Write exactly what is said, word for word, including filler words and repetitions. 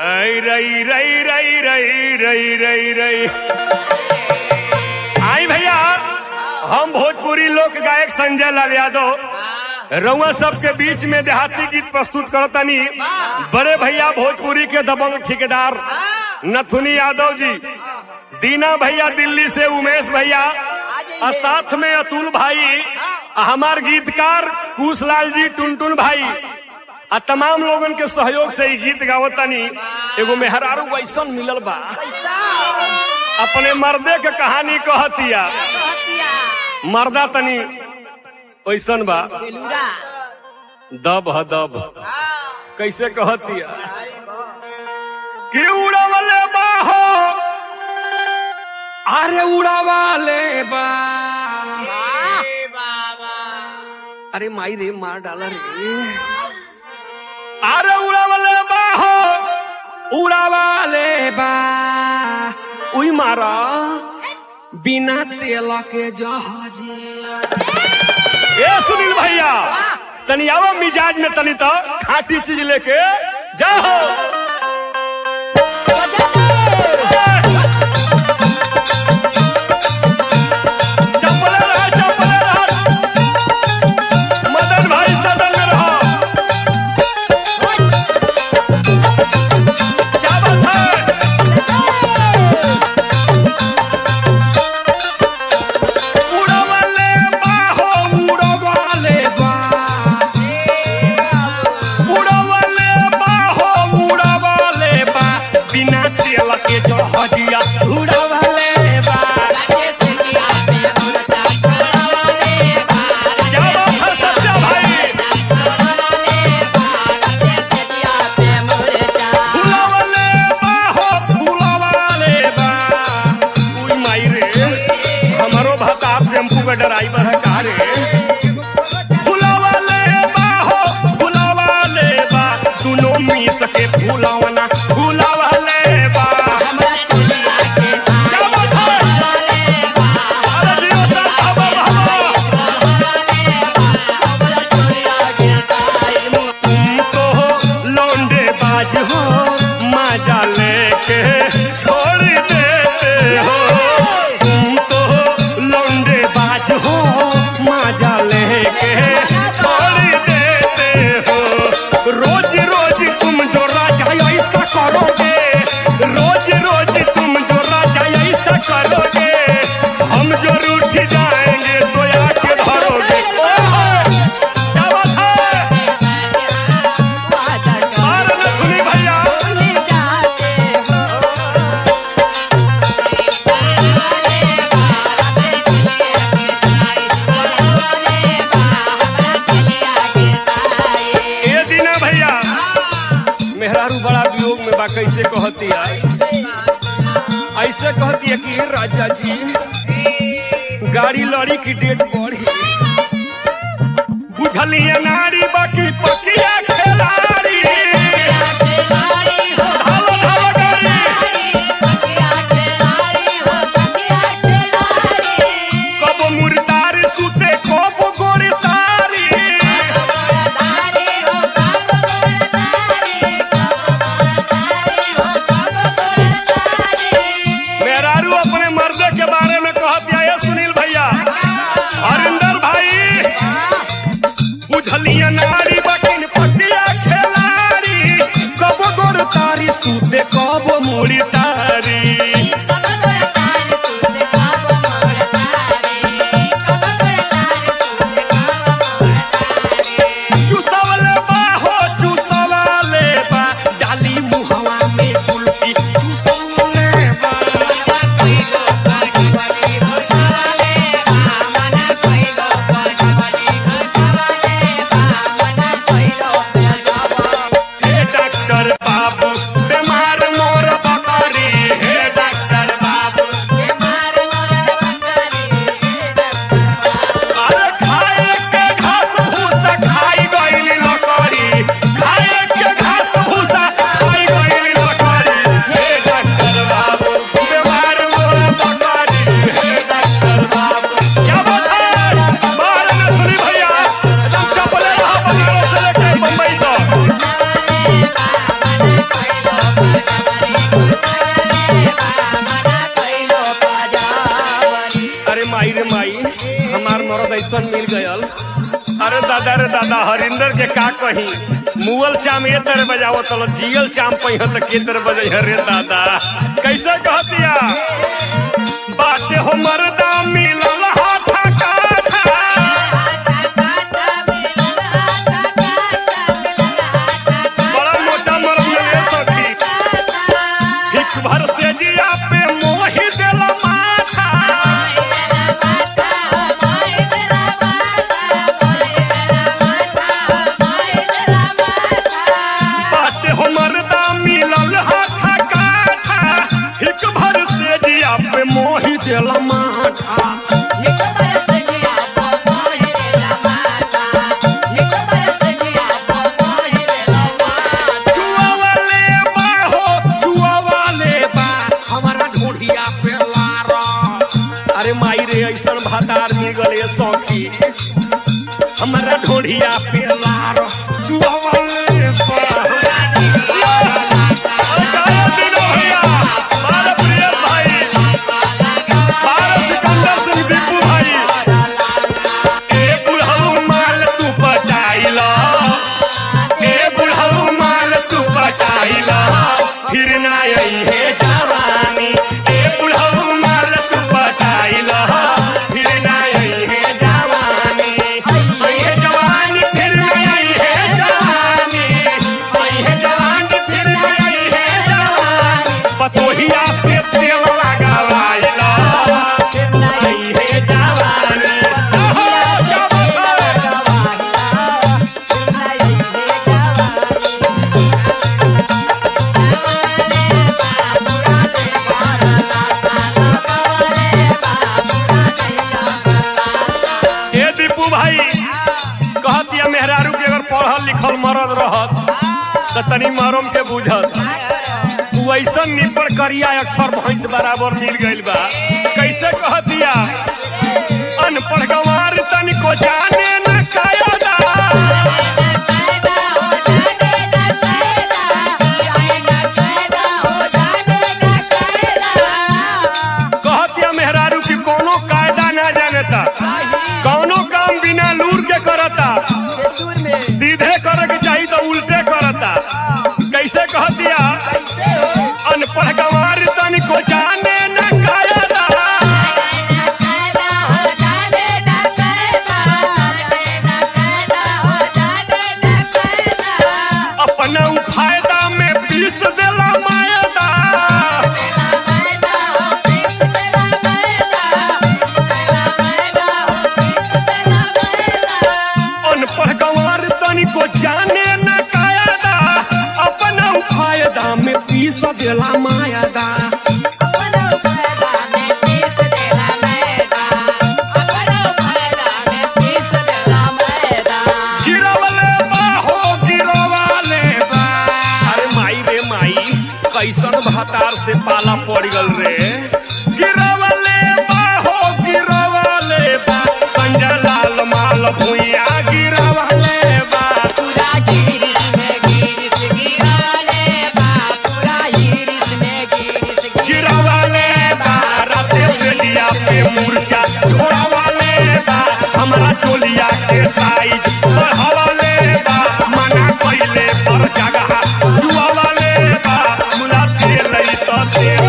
आई रई रई रई रई रई रई रई आई भैया, हम भोजपुरी लोक गायक संजय लाल यादव रउआ सबके बीच में देहाती गीत प्रस्तुत करतनी। बड़े भैया भोजपुरी के दबंग ठेकेदार नथुनी यादव जी, दीना भैया दिल्ली से, उमेश भैया और साथ में अतुल भाई, हमार गीतकार कुशलाल जी, टुनटुन भाई आ तमाम लोगन के सहयोग से ही गीत गावतनी। एगो मेहरारू वैसन मिलल बा, अपने मर्दे के कहानी कहतिया। मर्दा तनी वैसन बा, दब ह दब, कैसे कहतिया कि उड़ावले बा हो, अरे उड़ावले बा, अरे माई रे मार डाला रे, अरे उड़ावले बा हो, उड़ावले बा, उई मारा बिना तेल के जहाजिया। ए सुनील भैया, तनी आओ मिजाज में, तनी तो खाटी चीज लेके जाओ। चपले रहा, चपले रहा, मदन भाई सदन में रहो। क्या बात है? जहाजिया उड़ावले बा, क्या बात है सच्चा भाई? उड़ावले बा हो, उड़ावले बा, उई माई रे, हमारो भता टेम्पू का ड्राइवर है का रे। उड़ावले बा हो, उड़ावले बा, दोनों मिस के फुलावना उड़ावले बा। मजा लेके छोड़ देते हो तुम, तो लौंडे बाज हो, मजा लेके छोड़ देते हो। रोज रोज तुम जो राजा ऐसा करोगे, रोज रोज तुम जो राजा ऐसा करोगे, हम जो रूठ जाएंगे तो आके धरोगे। क्या बात है? अरे नथुनी भैया, मेहरारू बड़ा वियोग में बा, कैसे कहती है? ऐसे कहती है कि राजा जी गाड़ी लड़ी की डेट बढ़ी, बुझलिए नारी बाकी पकिया खिलाड़ी, धावा धावा गाड़ी, कब मुर्दार सुते कब गोड़ी तारी, अपने मर्दे के बारे में कहती है। सुनील भैया, हरिंदर भाई, बुझलिया नारी बकिन मरद ऐसा मिल गयल। अरे दादा रे दादा हरिंदर के का कही मुअल चाम ये तरह बजाओ तो जियल चाम पही तो के तरह बजे रे दादा कैसे कहतिया बाटे हो मरदा मिलल हाथा काथा बड़ा मोटा मरद मिले सखी हिक भर से जिया पे मोही देला माथा बाटे हो मरदा मिलल हाथा काथा हिक भर से जिया पे मोही देला माथा ऐसा भातार मिल गए सौखी हमारा ढोढ़िया पे लार चुआवले फिर ना यही है जवानी ए बुढ़ऊ माल तू बताइला फिर ना यही है जवानी यही है जवानी फिर ना यही है जवानी यही है जवानी फिर ना यही है जवानी पतोहिया पे तेल लगावाइला यही है जवानी भाई कहतिया मेहरारू के अगर पढ़ल लिखल मरद रहत तो तनी मरम के बुझत तू ऐसा निपड़ करिया अक्षर भैंस बराबर मिल गइल बा कैसे कहतिया अनपढ़ गंवार तनी को जाने न कायदा कहतिया मेहरारू की कोनो कायदा ना जानता कौनो काम बिना लूर के करता सीधे करे के चाहिए तो उल्टे करता कैसे कहतिया अनपढ़ गंवार तन को जाने न कायदा अपना फायदा में पीस देला मायदा अनपढ़ गंवार तनी को जाने न कायदा अपना फायदा में पीस देला मायदा गिरवले बा हो गिरवाले बा अरे माई रे माई कैसन भातार से पाला पड़ गल रे गिरवले बा हो गिरवाले बा संजय लाल माल भुइया गिरवाले बा गिरवाले बा राते से लिया पे मूर्छा छोड़वाले बा हमारा चोलिया के साइज बढ़ावाले बा मना कइले पर जगह जुआवाले बा मुला तेल तो तेल